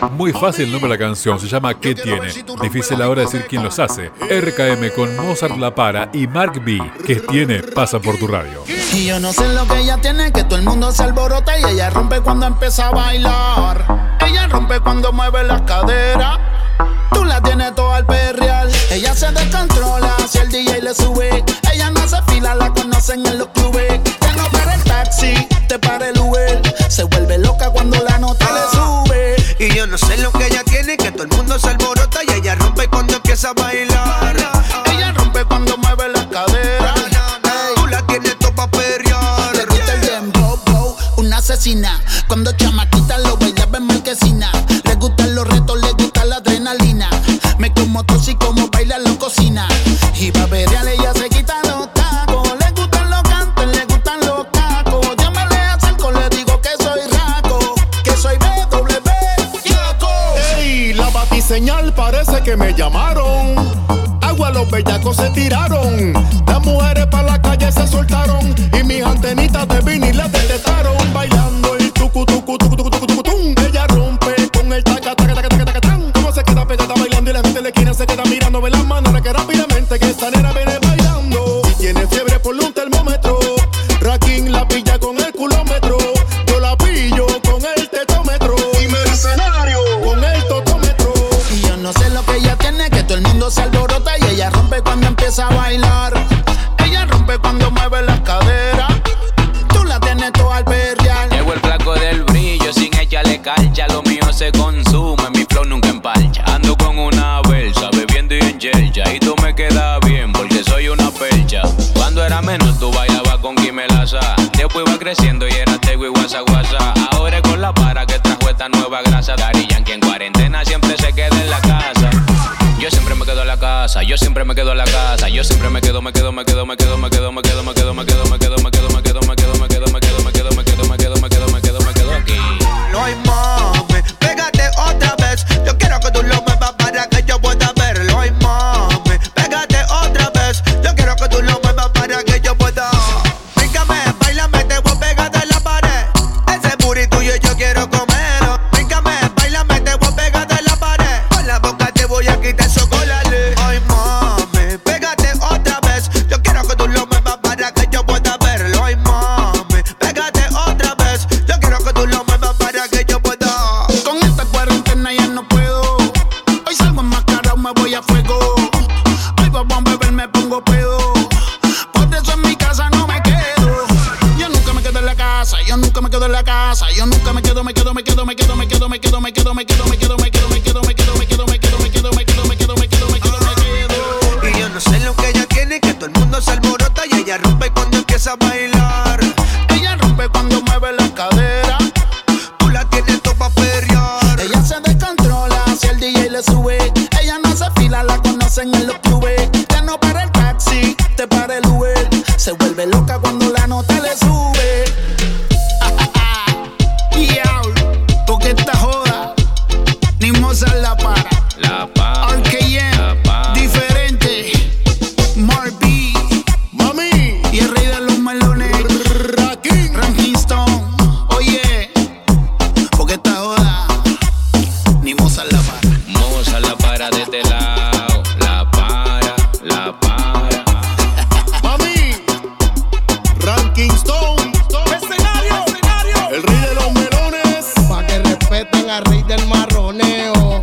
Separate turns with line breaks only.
Muy fácil el nombre de la canción, se llama ¿Qué tiene? Difícil ahora decir quién los hace. RKM con Mozart La Para y Mark B. ¿Qué tiene? Pasa por tu radio.
Y yo no sé lo que ella tiene, que todo el mundo se alborota y ella rompe cuando empieza a bailar. Ella rompe cuando mueve las caderas. Tú la tienes toda al perreal. Ella se descontrola si el DJ le sube. Ella no se fila, la conocen en los clubes. Ya no para el taxi, te para el Uber. Se vuelve loca cuando la nota le sube.
Y yo no sé lo que ella tiene, que todo el mundo se alborota y ella rompe cuando empieza a bailar.
Ella rompe cuando mueve las caderas.
Tú la tienes toda pa' perrear.
Le gusta el dembow, una asesina. Cuando chamaquita lo bailaba en marquesina. Le gustan los retos, le gusta la adrenalina. Me como tos y como baila lo cocina. Y pa' perrear ella se quita los tacos. Le gustan los cantos, le gustan los tacos. Yo me le acerco, le digo que soy raco, que soy BW.
Ey, la batiseñal parece que me llamaron. Agua, los bellacos se tiraron. Las mujeres para la calle se soltaron. Y mis antenitas de vinil las detectaron. Bailando el tucu tucu tucu tucu tucu tucu tum. Ella rompe con el taca taca taca taca taca tan. Como se queda pegada bailando y la gente de la esquina se queda mirando. Ve la manera que rápidamente que esta nena viene bailando. Si tiene fiebre ponle un termómetro. Raquín la pilla con el culómetro. Yo la pillo con el tetómetro. Y mercenario con el totómetro.
Y yo no sé lo que ella tiene, que todo el mundo se alborota y ella rompe cuando empieza a bailar. Ella rompe cuando mueve las caderas. Tú la tienes toda al perreal.
Llegó el flaco del brillo sin echarle calcha. Lo mío se consume, mi flow nunca empalcha. Ando con una belsa, bebiendo y en chelcha. Y tú me quedas bien porque soy una percha. Cuando era menor tú bailabas con Quimelaza. Después iba creciendo y era Tego y Guasa Guasa. Ahora es con La Para que trajo esta nueva grasa. Daddy Yankee en cuarentena siempre se queda en la casa. Yo siempre me quedo en la casa, yo siempre me quedo en la casa. Yo siempre me quedo aquí.
No hay mami, pégate otra vez. Yo quiero que tú lo muevas para que yo pueda verlo. Ay mami, pégate otra vez. Yo quiero que tú lo muevas para que yo pueda. Bríncame, bailame, te voy a pegar de la pared. Ese booty tuyo yo quiero comerlo. Bríncame, bailame, te voy a pegar de la pared. Con la boca te voy a quitar chocolate. Ay mami, pégate otra vez. Yo quiero que tú lo muevas para que yo pueda verlo. Ay mami, pégate otra vez. Yo quiero que tú lo muevas para que yo pueda.
Con esta cuarentena ya no puedo. Hoy salgo enmascarado, me voy a fuego. Hoy vamos a beber, me pongo pedo. Por eso en mi casa no me quedo. Yo nunca me quedo en la casa, yo nunca me quedo en la casa. Yo nunca me quedo.
Y yo no sé lo que ella tiene, que todo el mundo se alborota y ella rompe cuando empieza a bailar.
Ella rompe cuando mueve las caderas.
Tú la tienes toda pa' perrear.
Ella se descontrola si el DJ le sube. Ella no se fila, la conocen en los clubes. Ya no para el taxi, te para el Uber. Se vuelve loca cuando la nota le sube. Diablo, porque esta joda ni Mozart La Para.
La Para,
RKM,
La Para.
diferente. Mark B,
Mami,
y el rey de los melones,
Raquín.
Ranking Stone. Oye, porque esta joda ni Mozart La Para.
Moza La Para de este lado. La Para, La Para.
Mami, Ranking Stone. El rey de los melones.
Pa' que respeten al rey del marroneo.